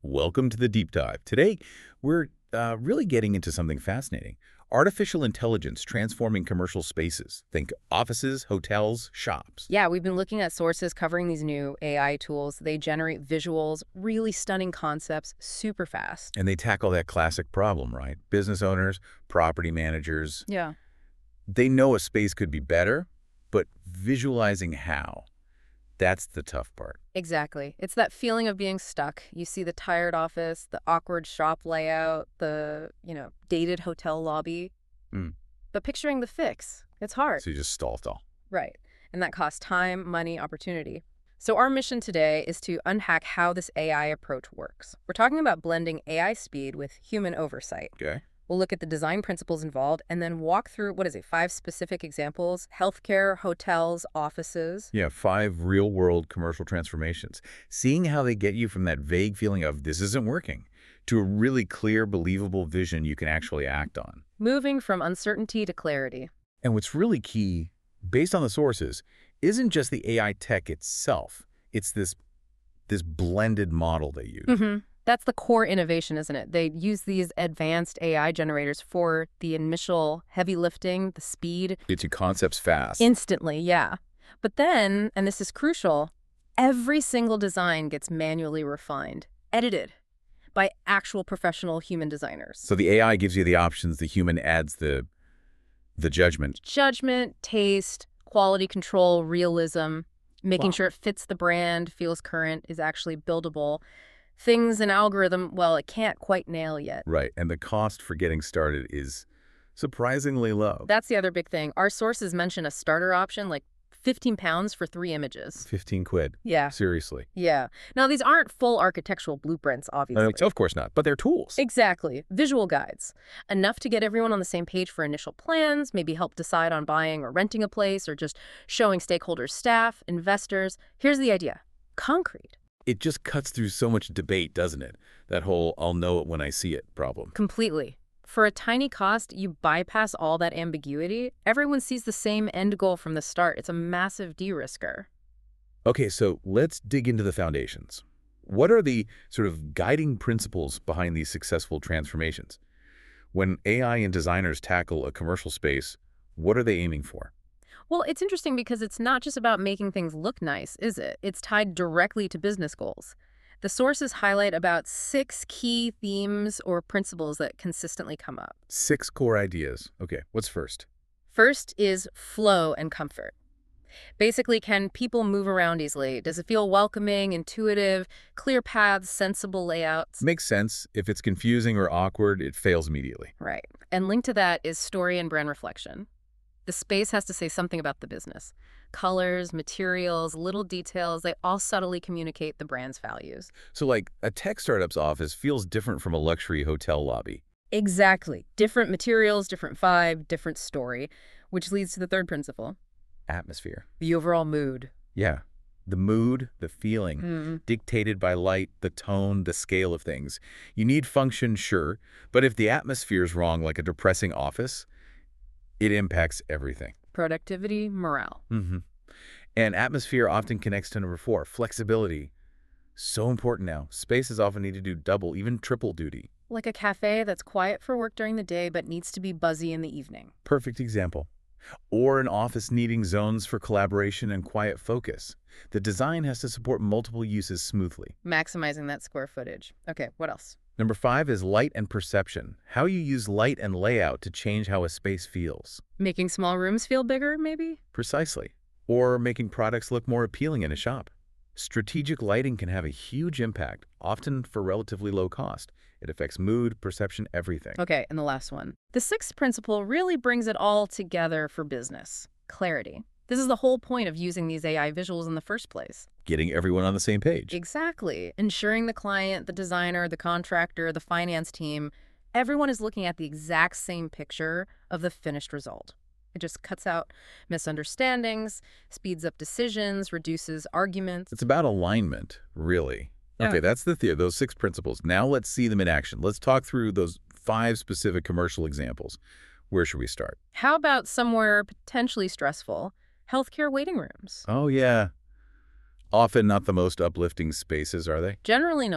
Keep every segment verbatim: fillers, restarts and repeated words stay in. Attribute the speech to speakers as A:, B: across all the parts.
A: Welcome to the deep dive. Today, we're uh, really getting into something fascinating. Artificial intelligence transforming commercial spaces. Think offices, hotels, shops.
B: Yeah, we've been looking at sources covering these new A I tools. They generate visuals, really stunning concepts, super fast.
A: And they tackle that classic problem, right? Business owners, property managers,
B: Yeah.
A: they know a space could be better, but visualizing how, that's the tough part.
B: Exactly. It's that feeling of being stuck. You see the tired office, the awkward shop layout, the, you know, dated hotel lobby.
A: Mm.
B: But picturing the fix, it's hard.
A: So you just stall stall.
B: Right. And that costs time, money, opportunity. So our mission today is to unhack how this A I approach works. We're talking about blending A I speed with human oversight.
A: Okay.
B: We'll look at the design principles involved and then walk through, what is it, five specific examples: healthcare, hotels, offices.
A: Yeah, five real-world commercial transformations. Seeing how they get you from that vague feeling of this isn't working to a really clear, believable vision you can actually act on.
B: Moving from uncertainty to clarity.
A: And what's really key, based on the sources, isn't just the A I tech itself. It's this, this blended model they use.
B: Mm-hmm. That's the core innovation, isn't it? They use these advanced A I generators for the initial heavy lifting, the speed.
A: Gets you concepts fast.
B: Instantly, yeah. But then, and this is crucial, every single design gets manually refined, edited by actual professional human designers.
A: So the A I gives you the options, the human adds the, the judgment.
B: Judgment, taste, quality control, realism, making
A: Wow.
B: sure it fits the brand, feels current, is actually buildable. Things an algorithm, well, it can't quite nail yet.
A: Right, and the cost for getting started is surprisingly low.
B: That's the other big thing. Our sources mention a starter option, like fifteen pounds for three images.
A: fifteen quid.
B: Yeah.
A: Seriously.
B: Yeah. Now, these aren't full architectural blueprints, obviously.
A: Uh, of course not, but they're tools.
B: Exactly. Visual guides. Enough to get everyone on the same page for initial plans, maybe help decide on buying or renting a place, or just showing stakeholders, staff, investors. Here's the idea. Concrete.
A: It just cuts through so much debate, doesn't it? That whole I'll know it when I see it problem.
B: Completely. For a tiny cost, you bypass all that ambiguity. Everyone sees the same end goal from the start. It's a massive de-risker.
A: Okay, so let's dig into the foundations. What are the sort of guiding principles behind these successful transformations? When A I and designers tackle a commercial space, what are they aiming for?
B: Well, it's interesting because it's not just about making things look nice, is it? It's tied directly to business goals. The sources highlight about six key themes or principles that consistently come up.
A: Six core ideas. Okay, what's first?
B: First is flow and comfort. Basically, can people move around easily? Does it feel welcoming, intuitive, clear paths, sensible layouts?
A: Makes sense. If it's confusing or awkward, it fails immediately.
B: Right. And linked to that is story and brand reflection. The space has to say something about the business. Colors, materials, little details, they all subtly communicate the brand's values.
A: So like a tech startup's office feels different from a luxury hotel lobby.
B: Exactly. Different materials, different vibe, different story, which leads to the third principle,
A: Atmosphere.
B: the overall mood.
A: Yeah. The mood, the feeling,
B: Mm.
A: dictated by light, the tone, the scale of things. You need function, sure, but if the atmosphere's wrong, like a depressing office, it impacts everything.
B: Productivity, morale.
A: Mm-hmm. And atmosphere often connects to number four, flexibility. So important now. Spaces often need to do double, even triple duty.
B: Like a cafe that's quiet for work during the day but needs to be buzzy in the evening.
A: Perfect example. Or an office needing zones for collaboration and quiet focus. The design has to support multiple uses smoothly.
B: Maximizing that square footage. Okay, what else?
A: Number five is light and perception. How you use light and layout to change how a space feels.
B: Making small rooms feel bigger, maybe?
A: Precisely. Or making products look more appealing in a shop. Strategic lighting can have a huge impact, often for relatively low cost. It affects mood, perception, everything.
B: Okay, and the last one. The sixth principle really brings it all together for business. Clarity. This is the whole point of using these A I visuals in the first place.
A: Getting everyone on the same page.
B: Exactly. Ensuring the client, the designer, the contractor, the finance team, everyone is looking at the exact same picture of the finished result. It just cuts out misunderstandings, speeds up decisions, reduces arguments.
A: It's about alignment, really.
B: Yeah.
A: Okay, that's the theory, those six principles. Now let's see them in action. Let's talk through those five specific commercial examples. Where should we start?
B: How about somewhere potentially stressful? Healthcare waiting rooms.
A: Oh, yeah. Often not the most uplifting spaces, are they?
B: Generally not.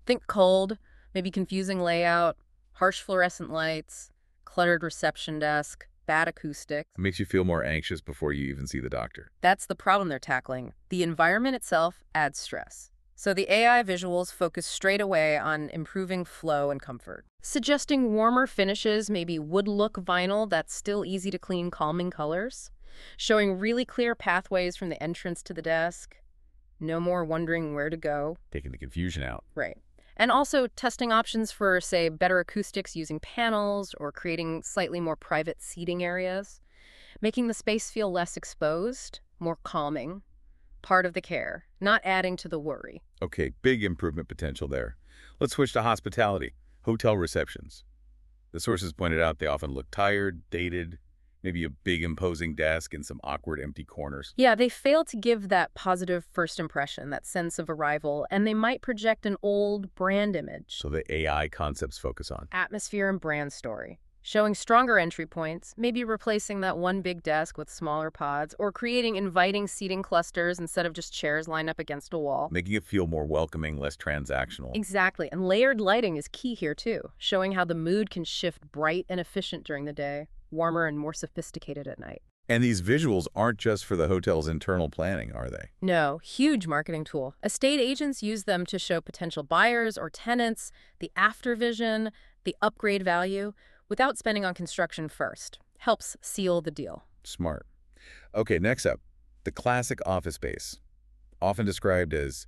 B: Think cold, maybe confusing layout, harsh fluorescent lights, cluttered reception desk, bad acoustics.
A: It makes you feel more anxious before you even see the doctor.
B: That's the problem they're tackling. The environment itself adds stress. So the A I visuals focus straight away on improving flow and comfort, suggesting warmer finishes, maybe wood-look vinyl that's still easy to clean, calming colors, showing really clear pathways from the entrance to the desk. No more wondering where to go.
A: Taking the confusion out.
B: Right. And also testing options for, say, better acoustics using panels or creating slightly more private seating areas, making the space feel less exposed, more calming. Part of the care, not adding to the worry.
A: Okay, big improvement potential there. Let's switch to hospitality, hotel receptions. The sources pointed out they often look tired, dated, maybe a big imposing desk and some awkward empty corners.
B: Yeah, they fail to give that positive first impression, that sense of arrival, and they might project an old brand image.
A: So the A I concepts focus on
B: Atmosphere and brand story. Showing stronger entry points, maybe replacing that one big desk with smaller pods, or creating inviting seating clusters instead of just chairs lined up against a wall.
A: making it feel more welcoming, less transactional.
B: Exactly, and layered lighting is key here too, showing how the mood can shift bright and efficient during the day, warmer and more sophisticated at night.
A: And these visuals aren't just for the hotel's internal planning, are they?
B: No, huge marketing tool. Estate agents use them to show potential buyers or tenants the after vision, the upgrade value, without spending on construction first. Helps seal the deal.
A: Smart. Okay, next up, the classic office space, often described as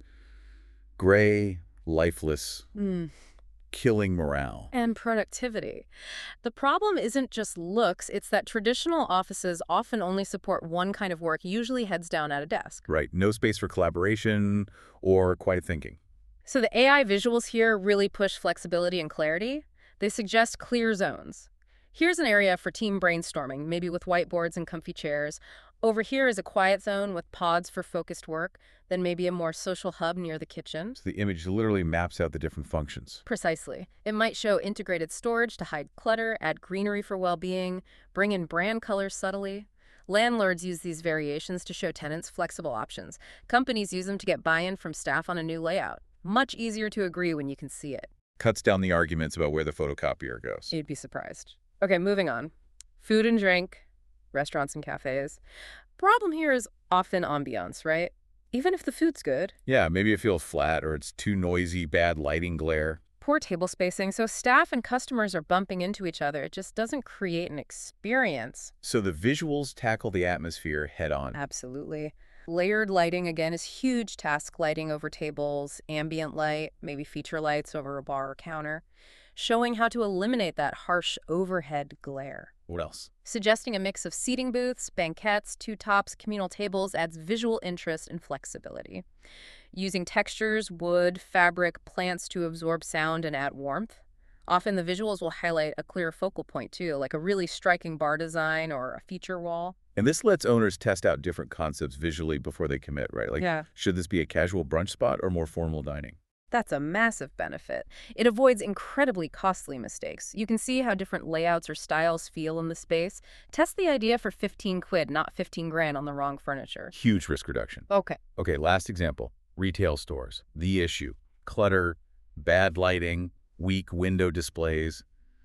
A: gray, lifeless,
B: Mm.
A: killing morale.
B: And productivity. The problem isn't just looks, it's that traditional offices often only support one kind of work, usually heads down at a desk.
A: Right, no space for collaboration or quiet thinking.
B: So the A I visuals here really push flexibility and clarity. They suggest clear zones. Here's an area for team brainstorming, maybe with whiteboards and comfy chairs. Over here is a quiet zone with pods for focused work, then maybe a more social hub near the kitchen.
A: So the image literally maps out the different functions.
B: Precisely. It might show integrated storage to hide clutter, add greenery for well-being, bring in brand colors subtly. Landlords use these variations to show tenants flexible options. Companies use them to get buy-in from staff on a new layout. Much easier to agree when you can see it.
A: Cuts down the arguments about where the photocopier goes.
B: You'd be surprised. Okay, moving on. Food and drink, restaurants and cafes. Problem here is often ambiance, right? Even if the food's good.
A: Yeah, maybe it feels flat or it's too noisy, bad lighting glare.
B: Poor table spacing, so staff and customers are bumping into each other. It just doesn't create an experience.
A: So the visuals tackle the atmosphere head on.
B: Absolutely. Layered lighting, again, is huge. Task lighting over tables, ambient light, maybe feature lights over a bar or counter, showing how to eliminate that harsh overhead glare.
A: What else?
B: Suggesting a mix of seating booths, banquettes, two tops, communal tables adds visual interest and flexibility. Using textures, wood, fabric, plants to absorb sound and add warmth. Often the visuals will highlight a clear focal point too, like a really striking bar design or a feature wall.
A: And this lets owners test out different concepts visually before they commit, right? Like,
B: Yeah.
A: should this be a casual brunch spot or more formal dining?
B: That's a massive benefit. It avoids incredibly costly mistakes. You can see how different layouts or styles feel in the space. Test the idea for fifteen quid, not fifteen grand on the wrong furniture.
A: Huge risk reduction.
B: Okay.
A: Okay, last example. Retail stores. The issue. Clutter, bad lighting, weak window displays.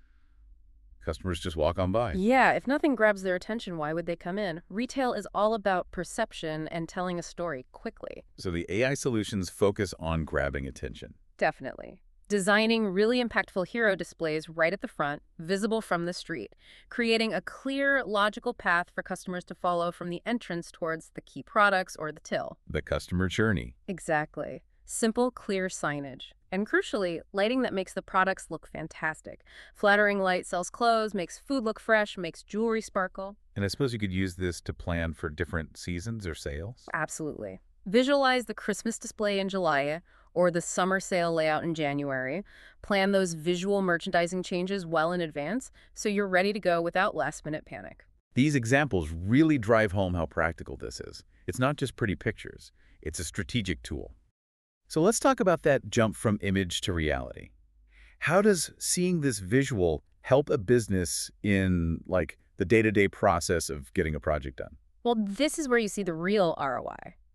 A: Customers just walk on by.
B: Yeah, if nothing grabs their attention, why would they come in? Retail is all about perception and telling a story quickly.
A: So the A I solutions focus on grabbing attention.
B: Definitely. Designing really impactful hero displays right at the front, visible from the street, creating a clear, logical path for customers to follow from the entrance towards the key products or the till.
A: The customer journey.
B: Exactly. Simple, clear signage. And crucially, lighting that makes the products look fantastic. Flattering light sells clothes, makes food look fresh, makes jewelry sparkle.
A: And I suppose you could use this to plan for different seasons or sales?
B: Absolutely. Visualize the Christmas display in July or the summer sale layout in January. Plan those visual merchandising changes well in advance so you're ready to go without last-minute panic.
A: These examples really drive home how practical this is. It's not just pretty pictures. It's a strategic tool. So let's talk about that jump from image to reality. How does seeing this visual help a business in, like, the day-to-day process of getting a project done?
B: Well, this is where you see the real R O I.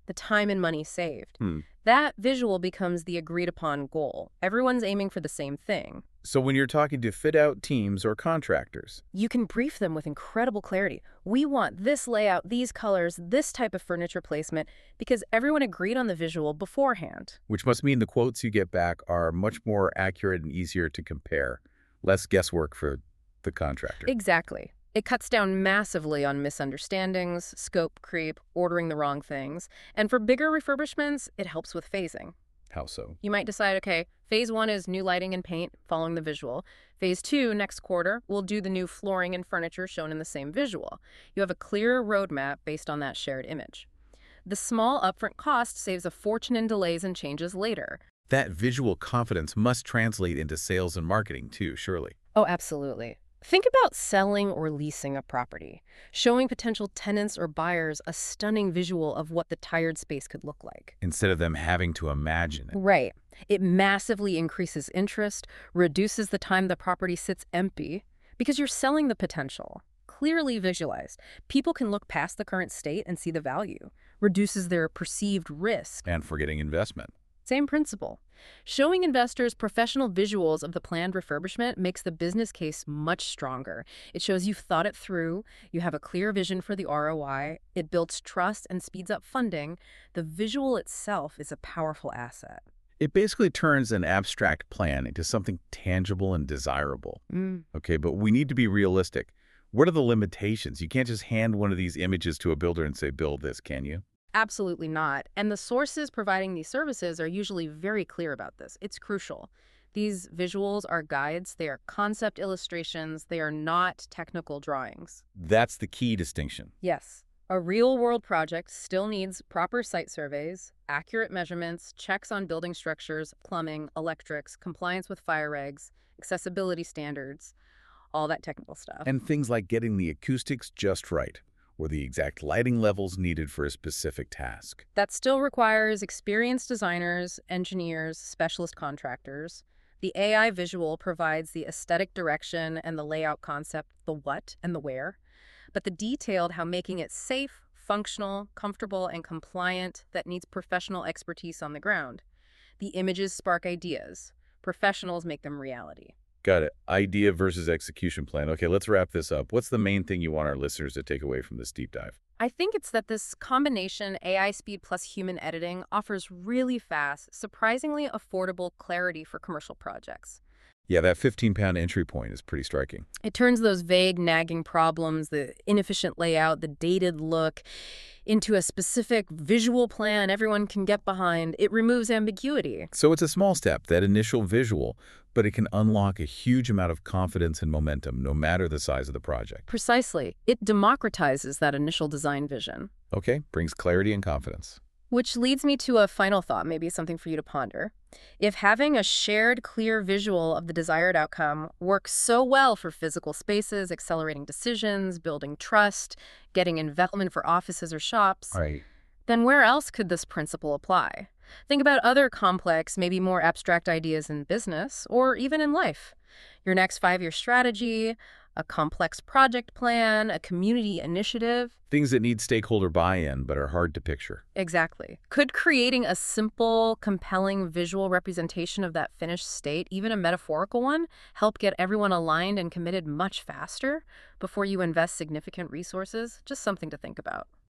B: the time and money saved.
A: Hmm.
B: That visual becomes the agreed-upon goal. Everyone's aiming for the same thing.
A: So when you're talking to fit-out teams or contractors,
B: You can brief them with incredible clarity. We want this layout, these colors, this type of furniture placement, because everyone agreed on the visual beforehand.
A: which must mean the quotes you get back are much more accurate and easier to compare, less guesswork for the contractor.
B: Exactly. It cuts down massively on misunderstandings, scope creep, ordering the wrong things. And for bigger refurbishments, it helps with phasing.
A: How so?
B: You might decide, okay, phase one is new lighting and paint, following the visual. Phase two, next quarter, we'll do the new flooring and furniture shown in the same visual. You have a clear roadmap based on that shared image. The small upfront cost saves a fortune in delays and changes later.
A: That visual confidence must translate into sales and marketing too, surely.
B: Oh, absolutely. Think about selling or leasing a property, showing potential tenants or buyers a stunning visual of what the tired space could look like.
A: Instead of them having to imagine it.
B: Right. It massively increases interest, reduces the time the property sits empty, because you're selling the potential. Clearly visualized, people can look past the current state and see the value, reduces their perceived risk.
A: And for getting investment.
B: Same principle. Showing investors professional visuals of the planned refurbishment makes the business case much stronger. It shows you've thought it through, you have a clear vision for the R O I, it builds trust and speeds up funding. The visual itself is a powerful asset.
A: It basically turns an abstract plan into something tangible and desirable.
B: Mm.
A: Okay, but we need to be realistic. What are the limitations? You can't just hand one of these images to a builder and say, build this, can you?
B: Absolutely not. And the sources providing these services are usually very clear about this. It's crucial. These visuals are guides, they are concept illustrations, they are not technical drawings.
A: That's the key distinction.
B: Yes, a real-world project still needs proper site surveys, accurate measurements, checks on building structures, plumbing, electrics, compliance with fire regs, accessibility standards, all that technical stuff.
A: And things like getting the acoustics just right, or the exact lighting levels needed for a specific task.
B: That still requires experienced designers, engineers, specialist contractors. The A I visual provides the aesthetic direction and the layout concept, the what and the where. But the detailed how making it safe, functional, comfortable, and compliant that needs professional expertise on the ground. The images spark ideas. Professionals make them reality.
A: Got it. Idea versus execution plan. Okay, let's wrap this up. What's the main thing you want our listeners to take away from this deep dive?
B: I think it's that this combination A I speed plus human editing offers really fast, surprisingly affordable clarity for commercial projects.
A: Yeah, that fifteen pound entry point is pretty striking.
B: It turns those vague, nagging problems, the inefficient layout, the dated look, into a specific visual plan everyone can get behind. It removes ambiguity.
A: So it's a small step, that initial visual, but it can unlock a huge amount of confidence and momentum, no matter the size of the project.
B: Precisely. It democratizes that initial design vision.
A: Okay, brings clarity and confidence.
B: Which leads me to a final thought, maybe something for you to ponder. If having a shared, clear visual of the desired outcome works so well for physical spaces, accelerating decisions, building trust, getting investment for offices or shops,
A: Right.
B: then where else could this principle apply? Think about other complex, maybe more abstract ideas in business or even in life. Your next five-year strategy, a complex project plan, a community initiative.
A: Things that need stakeholder buy-in but are hard to picture.
B: Exactly. Could creating a simple, compelling visual representation of that finished state, even a metaphorical one, help get everyone aligned and committed much faster before you invest significant resources? Just something to think about.